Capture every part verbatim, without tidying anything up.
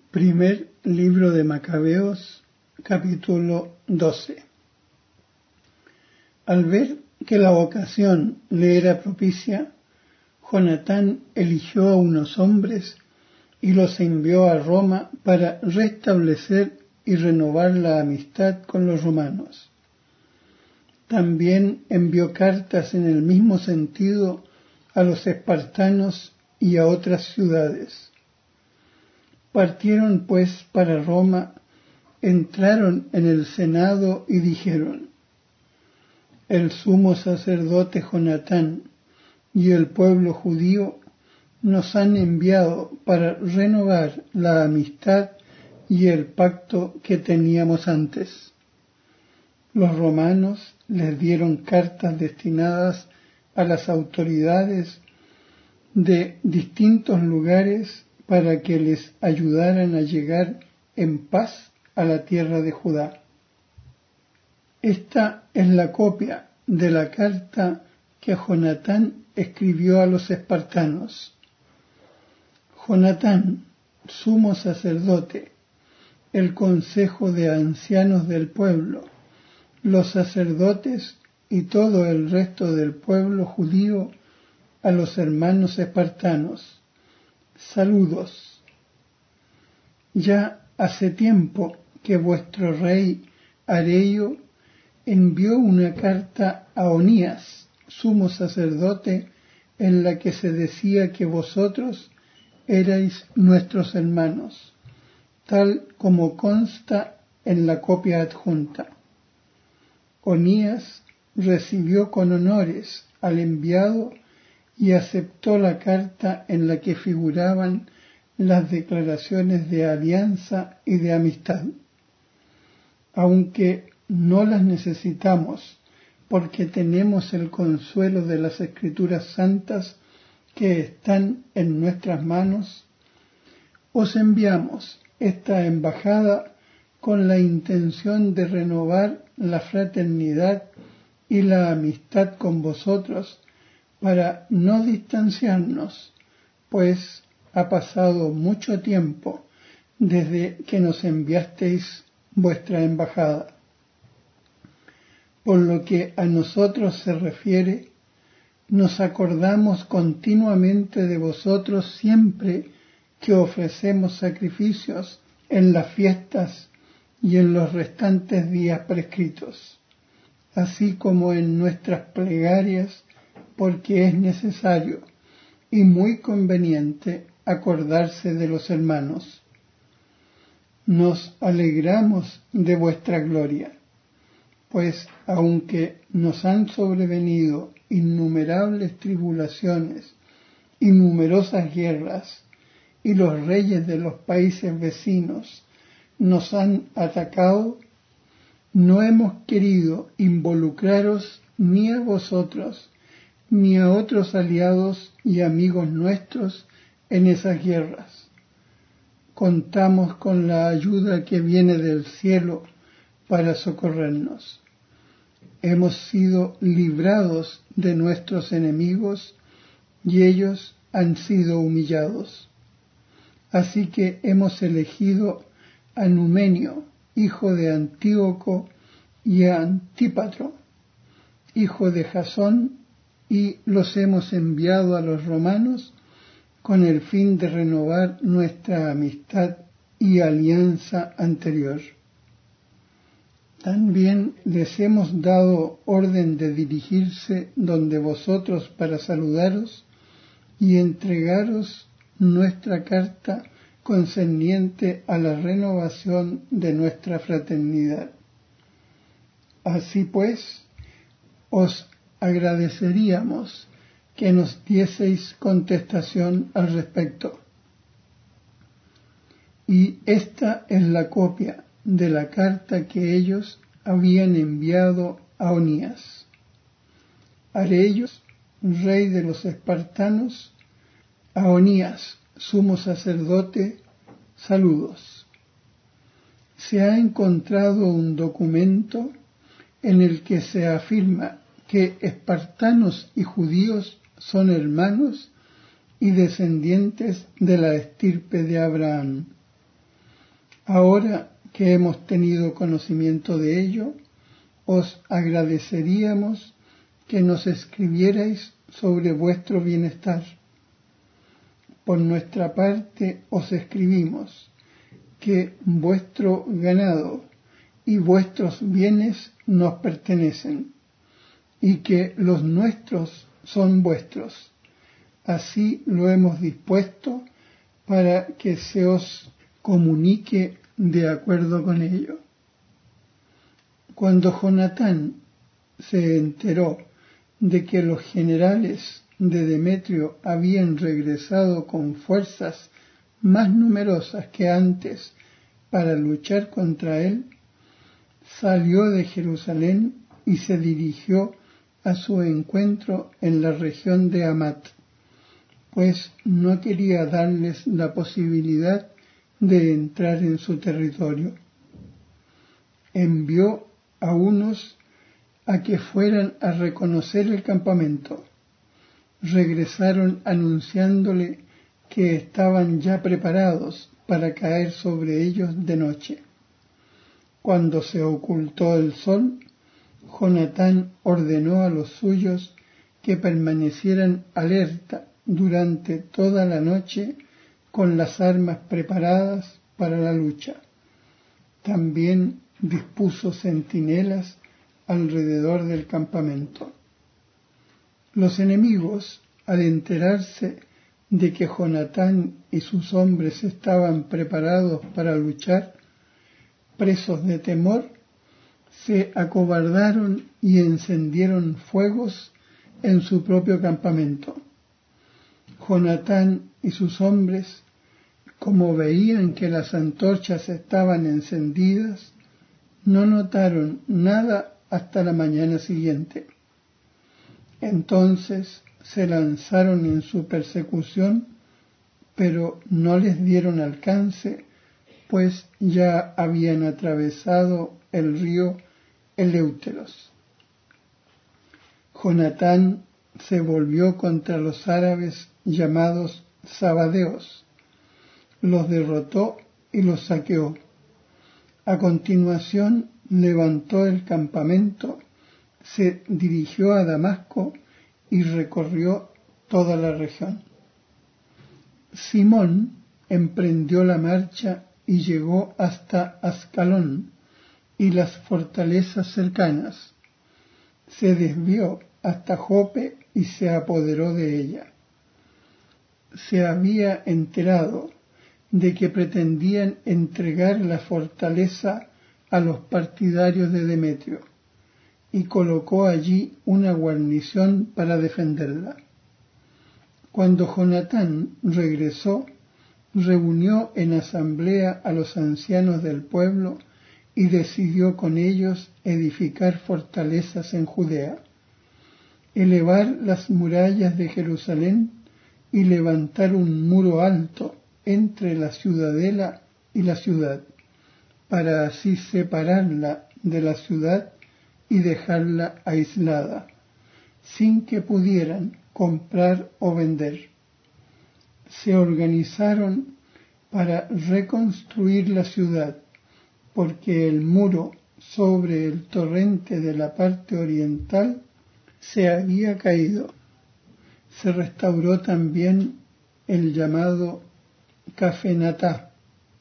Primer libro de Macabeos, capítulo doce. Al ver que la ocasión le era propicia, Jonatán eligió a unos hombres y los envió a Roma para restablecer y renovar la amistad con los romanos. También envió cartas en el mismo sentido a los espartanos y a otras ciudades. Partieron pues para Roma, entraron en el senado y dijeron: el sumo sacerdote Jonatán y el pueblo judío nos han enviado para renovar la amistad y el pacto que teníamos antes. Los romanos les dieron cartas destinadas a las autoridades de distintos lugares para que les ayudaran a llegar en paz a la tierra de Judá. Esta es la copia de la carta que Jonatán escribió a los espartanos. Jonatán, sumo sacerdote, el consejo de ancianos del pueblo, los sacerdotes y todo el resto del pueblo judío, a los hermanos espartanos. Saludos. Ya hace tiempo que vuestro rey Areio envió una carta a Onías, sumo sacerdote, en la que se decía que vosotros erais nuestros hermanos, tal como consta en la copia adjunta. Onías recibió con honores al enviado y aceptó la carta en la que figuraban las declaraciones de alianza y de amistad. Aunque no las necesitamos porque tenemos el consuelo de las Escrituras Santas que están en nuestras manos, os enviamos esta embajada con la intención de renovar la fraternidad y la amistad con vosotros, para no distanciarnos, pues ha pasado mucho tiempo desde que nos enviasteis vuestra embajada. Por lo que a nosotros se refiere, nos acordamos continuamente de vosotros siempre que ofrecemos sacrificios en las fiestas y en los restantes días prescritos, así como en nuestras plegarias, porque es necesario y muy conveniente acordarse de los hermanos. Nos alegramos de vuestra gloria, pues aunque nos han sobrevenido innumerables tribulaciones y numerosas guerras, y los reyes de los países vecinos nos han atacado, no hemos querido involucraros ni a vosotros ni a otros aliados y amigos nuestros en esas guerras. Contamos con la ayuda que viene del cielo para socorrernos. Hemos sido librados de nuestros enemigos y ellos han sido humillados. Así que hemos elegido a Numenio, hijo de Antíoco, y a Antípatro, hijo de Jasón, y los hemos enviado a los romanos con el fin de renovar nuestra amistad y alianza anterior. También les hemos dado orden de dirigirse donde vosotros para saludaros y entregaros nuestra carta concerniente a la renovación de nuestra fraternidad. Así pues, os agradeceríamos que nos dieseis contestación al respecto. Y esta es la copia de la carta que ellos habían enviado a Onías. Areio, rey de los espartanos, a Onías, sumo sacerdote, saludos. Se ha encontrado un documento en el que se afirma que espartanos y judíos son hermanos y descendientes de la estirpe de Abraham. Ahora que hemos tenido conocimiento de ello, os agradeceríamos que nos escribierais sobre vuestro bienestar. Por nuestra parte os escribimos que vuestro ganado y vuestros bienes nos pertenecen, y que los nuestros son vuestros. Así lo hemos dispuesto para que se os comunique de acuerdo con ello. Cuando Jonatán se enteró de que los generales de Demetrio habían regresado con fuerzas más numerosas que antes para luchar contra él, salió de Jerusalén y se dirigió a su encuentro en la región de Hamat, pues no quería darles la posibilidad de entrar en su territorio. Envió a unos a que fueran a reconocer el campamento. Regresaron anunciándole que estaban ya preparados para caer sobre ellos de noche. Cuando se ocultó el sol, Jonatán ordenó a los suyos que permanecieran alerta durante toda la noche con las armas preparadas para la lucha. También dispuso centinelas alrededor del campamento. Los enemigos, al enterarse de que Jonatán y sus hombres estaban preparados para luchar, presos de temor, se acobardaron y encendieron fuegos en su propio campamento. Jonatán y sus hombres, como veían que las antorchas estaban encendidas, no notaron nada hasta la mañana siguiente. Entonces se lanzaron en su persecución, pero no les dieron alcance, pues ya habían atravesado el río Eleuteros. Jonatán se volvió contra los árabes llamados sabadeos, los derrotó y los saqueó. A continuación levantó el campamento, se dirigió a Damasco y recorrió toda la región. Simón emprendió la marcha y llegó hasta Ascalón y las fortalezas cercanas. Se desvió hasta Jope y se apoderó de ella. Se había enterado de que pretendían entregar la fortaleza a los partidarios de Demetrio y colocó allí una guarnición para defenderla. Cuando Jonatán regresó, reunió en asamblea a los ancianos del pueblo y decidió con ellos edificar fortalezas en Judea, elevar las murallas de Jerusalén y levantar un muro alto entre la ciudadela y la ciudad, para así separarla de la ciudad y dejarla aislada, sin que pudieran comprar o vender. Se organizaron para reconstruir la ciudad, porque el muro sobre el torrente de la parte oriental se había caído. Se restauró también el llamado Cafenatá.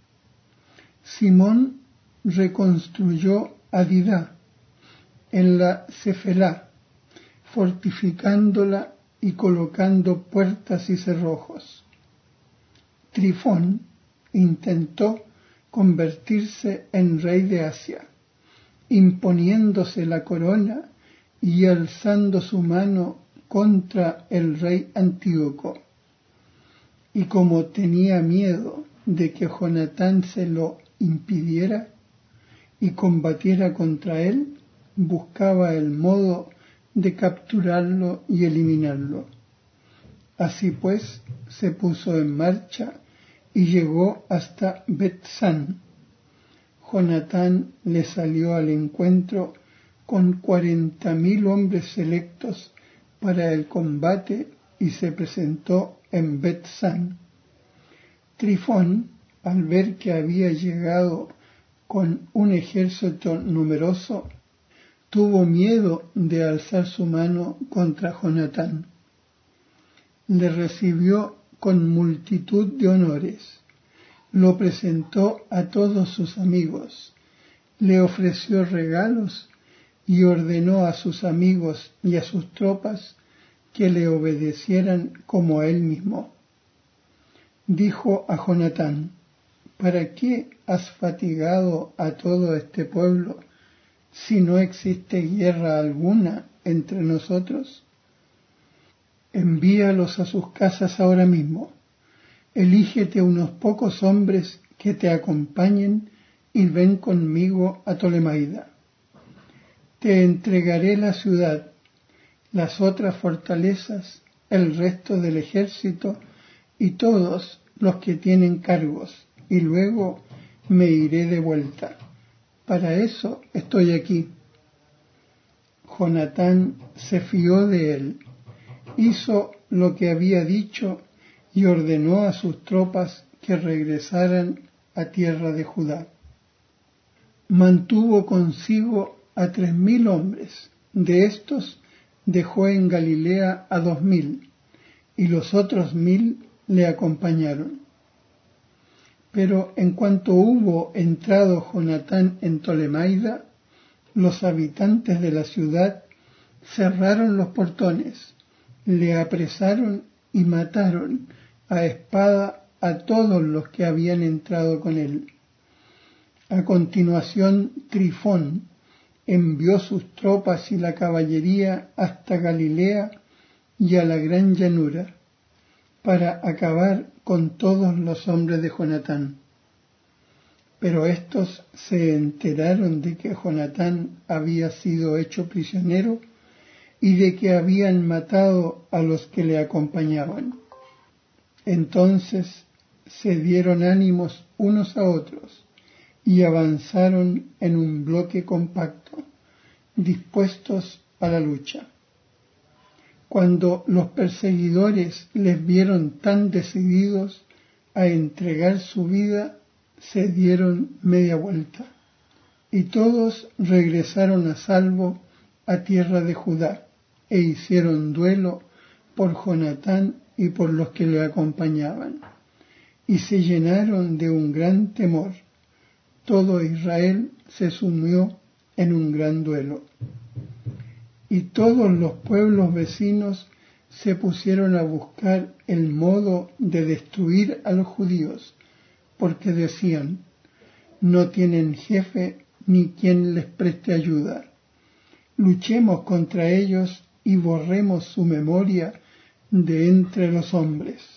Simón reconstruyó Adidá en la Cefelá, fortificándola y colocando puertas y cerrojos. Trifón intentó convertirse en rey de Asia, imponiéndose la corona y alzando su mano contra el rey Antíoco. Y como tenía miedo de que Jonatán se lo impidiera y combatiera contra él, buscaba el modo de capturarlo y eliminarlo. Así pues, se puso en marcha y llegó hasta Bet-San. Jonatán le salió al encuentro con cuarenta mil hombres selectos para el combate y se presentó en Bet-San. Trifón, al ver que había llegado con un ejército numeroso, tuvo miedo de alzar su mano contra Jonatán. Le recibió con multitud de honores, lo presentó a todos sus amigos, le ofreció regalos y ordenó a sus amigos y a sus tropas que le obedecieran como a él mismo. Dijo a Jonatán: ¿para qué has fatigado a todo este pueblo si no existe guerra alguna entre nosotros? Envíalos a sus casas ahora mismo. Elígete unos pocos hombres que te acompañen y ven conmigo a Tolemaida. Te entregaré la ciudad, las otras fortalezas, el resto del ejército y todos los que tienen cargos, y luego me iré de vuelta. Para eso estoy aquí. Jonatán se fió de él, hizo lo que había dicho y ordenó a sus tropas que regresaran a tierra de Judá. Mantuvo consigo a tres mil hombres, de estos dejó en Galilea a dos mil, y los otros mil le acompañaron. Pero en cuanto hubo entrado Jonatán en Tolemaida, los habitantes de la ciudad cerraron los portones, le apresaron y mataron a espada a todos los que habían entrado con él. A continuación, Trifón envió sus tropas y la caballería hasta Galilea y a la gran llanura, para acabar con todos los hombres de Jonatán. Pero éstos se enteraron de que Jonatán había sido hecho prisionero y de que habían matado a los que le acompañaban. Entonces se dieron ánimos unos a otros y avanzaron en un bloque compacto, dispuestos a la lucha. Cuando los perseguidores les vieron tan decididos a entregar su vida, se dieron media vuelta, y todos regresaron a salvo a tierra de Judá, e hicieron duelo por Jonatán y por los que le acompañaban, y se llenaron de un gran temor. Todo Israel se sumió en un gran duelo. Y todos los pueblos vecinos se pusieron a buscar el modo de destruir a los judíos, porque decían: no tienen jefe ni quien les preste ayuda. Luchemos contra ellos y borremos su memoria de entre los hombres.